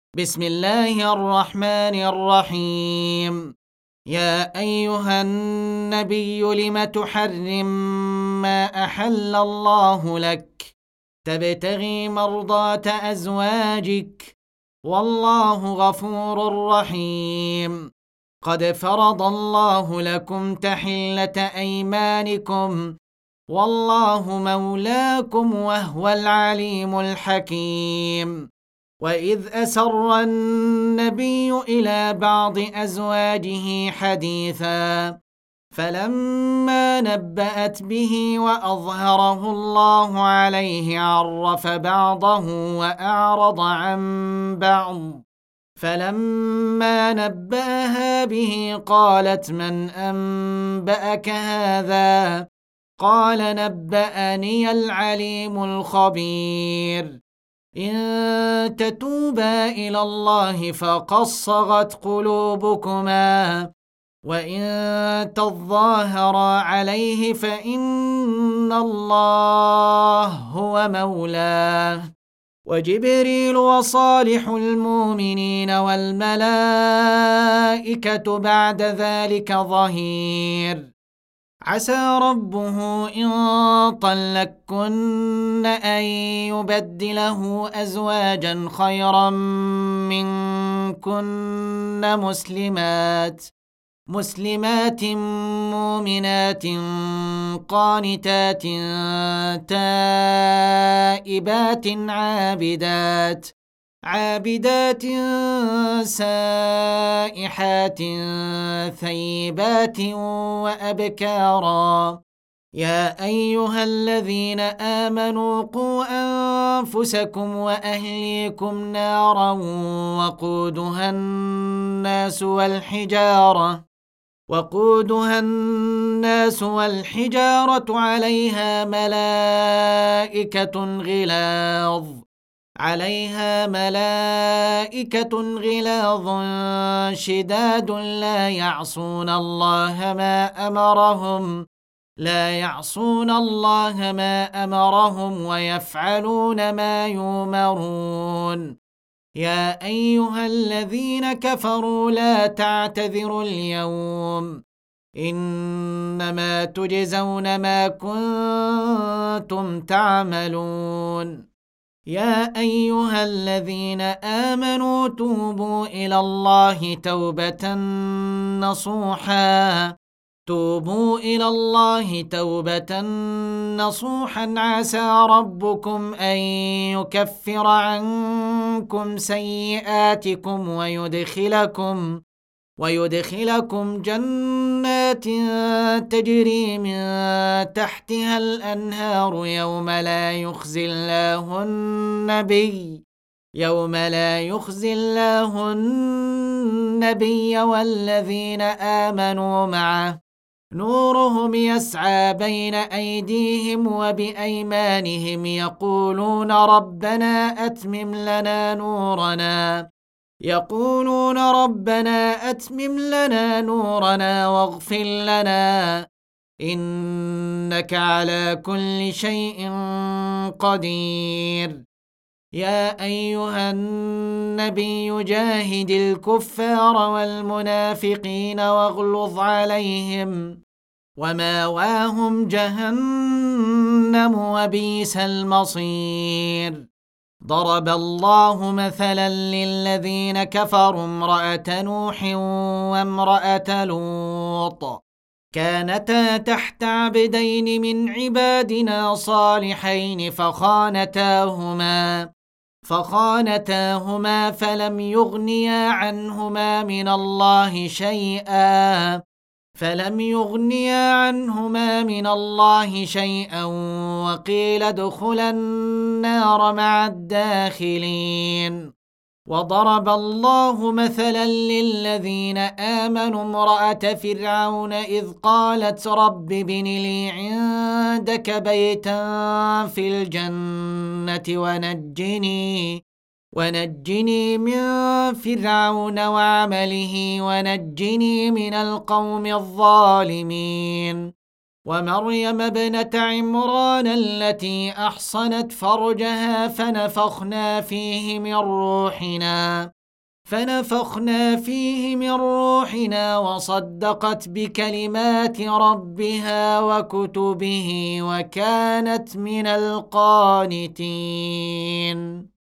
بسم الله الرحمن الرحيم. يا أيها النبي لم تحرم ما أحل الله لك تبتغي مرضات أزواجك والله غفور رحيم. قد فرض الله لكم تحلة أيمانكم والله مولاكم وهو العليم الحكيم. وإذ أسر النبي إلى بعض أزواجه حديثا فلما نبأت به وأظهره الله عليه عرف بعضه وأعرض عن بعض فلما نبأها به قالت من أنبأك هذا قال نبأني العليم الخبير. إن تتوبا إلى الله فقد صغت قلوبكما وإن تظاهرا عليه فإن الله هو مولاه وجبريل وصالح المؤمنين والملائكة بعد ذلك ظهير. عسى ربه إن طلقكن أن يبدله أزواجا خيرا منكن مسلمات مؤمنات قانتات تائبات عابدات سائحات ثيبات وأبكارا. يا أيها الذين آمنوا قوا أنفسكم وأهليكم نارا وقودها الناس والحجارة عليها ملائكة غلاظ شداد لا يعصون الله ما أمرهم ويفعلون ما يؤمرون. يا أيها الذين كفروا لا تعتذروا اليوم إنما تجزون ما كنتم تعملون. يا أيها الذين آمنوا توبوا إلى الله توبة نصوحا عسى ربكم أن يكفر عنكم سيئاتكم ويدخلكم جنات تجري من تحتها الأنهار يوم لا يخزي الله النبي والذين آمنوا معه نورهم يسعى بين أيديهم وبأيمانهم يقولون ربنا أتمم لنا نورنا واغفر لنا إنك على كل شيء قدير. يا أيها النبي جاهد الكفار والمنافقين واغلظ عليهم وماواهم جهنم وبئس المصير. ضرب الله مثلا للذين كفروا امرأة نوح وامرأة لوط كانتا تحت عبدين من عبادنا صالحين فخانتاهما فلم يغنيا عنهما من الله شيئا وقيل ادخلا النار مع الداخلين. وضرب الله مثلا للذين آمنوا امرأة فرعون إذ قالت رب ابن لي عندك بيتا في الجنة ونجني من فرعون وعمله ونجني من القوم الظالمين. ومريم ابنة عمران التي أحصنت فرجها فنفخنا فيه من روحنا فنفخنا فيه من روحنا وصدقت بكلمات ربها وكتبه وكانت من القانتين